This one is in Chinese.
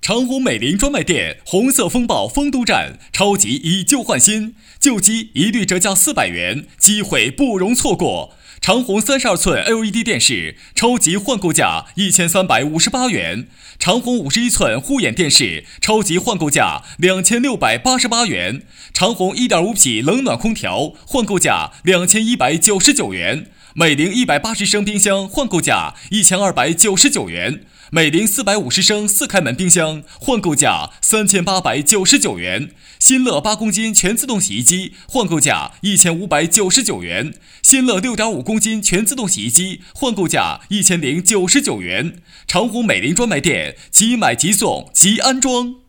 长虹美菱专卖店红色风暴丰都站，超级以旧换新，旧机一律折价400元，机会不容错过。长虹32寸 LED 电视，超级换购价1358元；长虹51寸护眼电视，超级换购价2688元；长虹1.5匹冷暖空调，换购价2199元；美菱180升冰箱，换购价1299元；美菱450升4开门冰箱，换购价3899元；新乐8公斤全自动洗衣机，换购价1599元；新乐6.5公斤全自动洗衣机，换购价1099元。长虹美菱专卖店，即买即送即安装。